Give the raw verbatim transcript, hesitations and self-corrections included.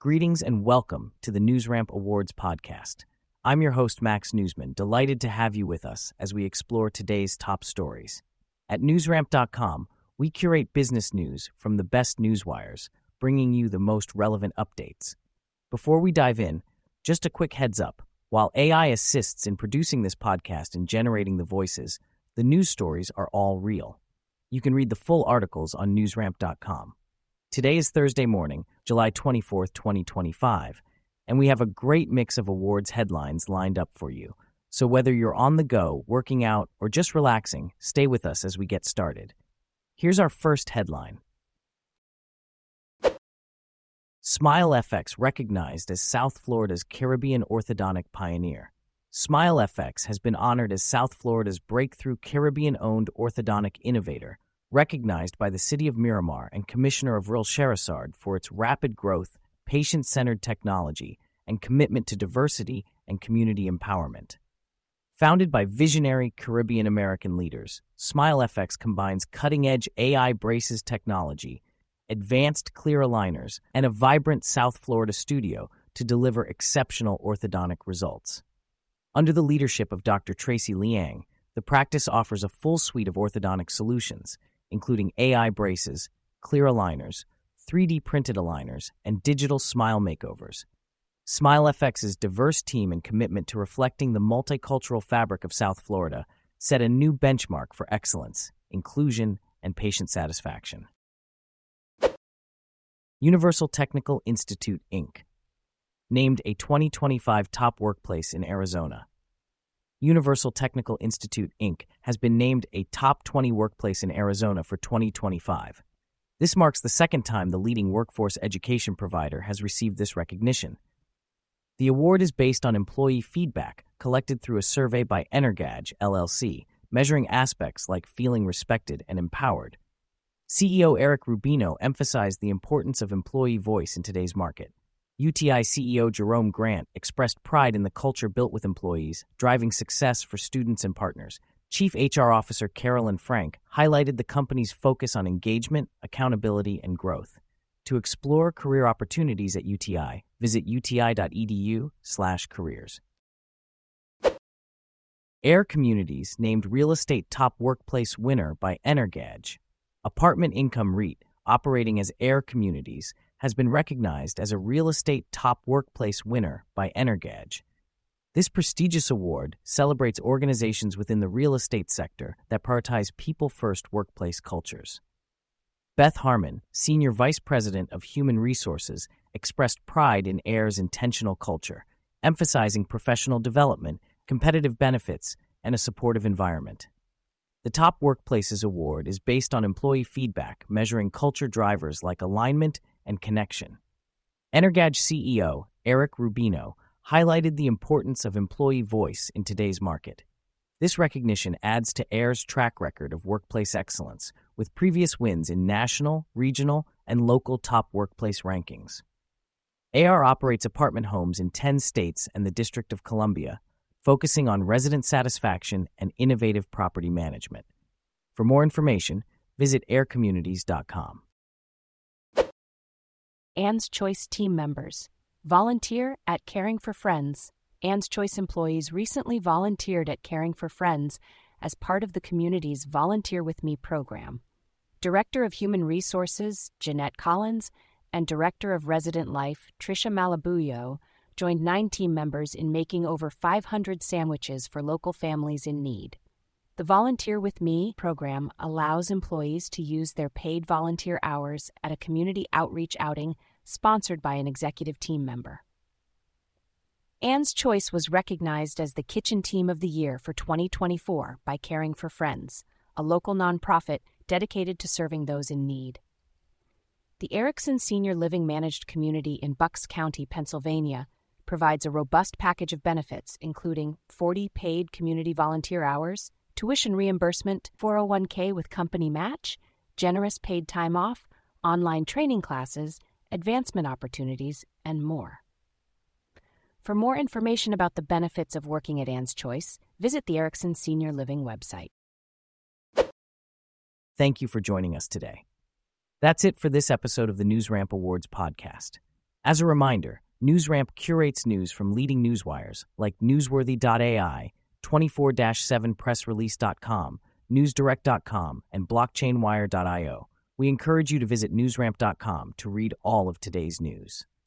Greetings and welcome to the NewsRamp Awards podcast. I'm your host, Max Newsman, delighted to have you with us as we explore today's top stories. At newsramp dot com, we curate business news from the best newswires, bringing you the most relevant updates. Before we dive in, just a quick heads up. While A I assists in producing this podcast and generating the voices, the news stories are all real. You can read the full articles on newsramp dot com. Today is Thursday morning, July twenty-fourth, twenty twenty-five, and we have a great mix of awards headlines lined up for you. So whether you're on the go, working out, or just relaxing, stay with us as we get started. Here's our first headline. SmileFX recognized as South Florida's Caribbean orthodontic pioneer. SmileFX has been honored as South Florida's breakthrough Caribbean-owned orthodontic innovator, recognized by the City of Miramar and Commissioner of Rural Shersard for its rapid growth, patient-centered technology, and commitment to diversity and community empowerment. Founded by visionary Caribbean-American leaders, SmileFX combines cutting-edge A I braces technology, advanced clear aligners, and a vibrant South Florida studio to deliver exceptional orthodontic results. Under the leadership of Doctor Tracy Liang, the practice offers a full suite of orthodontic solutions, including A I braces, clear aligners, three D printed aligners, and digital smile makeovers. SmileFX's diverse team and commitment to reflecting the multicultural fabric of South Florida set a new benchmark for excellence, inclusion, and patient satisfaction. Universal Technical Institute, Incorporated named a twenty twenty-five top workplace in Arizona. Universal Technical Institute, Incorporated has been named a top twenty workplace in Arizona for twenty twenty-five. This marks the second time the leading workforce education provider has received this recognition. The award is based on employee feedback collected through a survey by Energage, L L C, measuring aspects like feeling respected and empowered. C E O Eric Rubino emphasized the importance of employee voice in today's market. U T I C E O Jerome Grant expressed pride in the culture built with employees, driving success for students and partners. Chief H R Officer Carolyn Frank highlighted the company's focus on engagement, accountability, and growth. To explore career opportunities at U T I, visit uti.edu slash careers. Air Communities named Real Estate Top Workplace winner by Energage. Apartment Income REIT, operating as Air Communities, has been recognized as a Real Estate Top Workplace winner by Energage. This prestigious award celebrates organizations within the real estate sector that prioritize people-first workplace cultures. Beth Harmon, Senior Vice President of Human Resources, expressed pride in Air's intentional culture, emphasizing professional development, competitive benefits, and a supportive environment. The Top Workplaces Award is based on employee feedback, measuring culture drivers like alignment and connection. Energage C E O Eric Rubino highlighted the importance of employee voice in today's market. This recognition adds to Air's track record of workplace excellence, with previous wins in national, regional, and local top workplace rankings. A R operates apartment homes in ten states and the District of Columbia, focusing on resident satisfaction and innovative property management. For more information, visit air communities dot com. Ann's Choice team members. Volunteer at Caring for Friends. Ann's Choice employees recently volunteered at Caring for Friends as part of the community's Volunteer With Me program. Director of Human Resources, Jeanette Collins, and Director of Resident Life, Tricia Malabuyo, joined nine team members in making over five hundred sandwiches for local families in need. The Volunteer With Me program allows employees to use their paid volunteer hours at a community outreach outing sponsored by an executive team member. Ann's Choice was recognized as the Kitchen Team of the Year for twenty twenty-four by Caring for Friends, a local nonprofit dedicated to serving those in need. The Erickson Senior Living Managed Community in Bucks County, Pennsylvania, provides a robust package of benefits, including forty paid community volunteer hours, tuition reimbursement, four oh one k with company match, generous paid time off, online training classes, advancement opportunities, and more. For more information about the benefits of working at Ann's Choice, visit the Erickson Senior Living website. Thank you for joining us today. That's it for this episode of the NewsRamp Awards podcast. As a reminder, NewsRamp curates news from leading newswires like Newsworthy dot A I, twenty-four seven press release dot com, newsdirect dot com, and blockchain wire dot io. We encourage you to visit newsramp dot com to read all of today's news.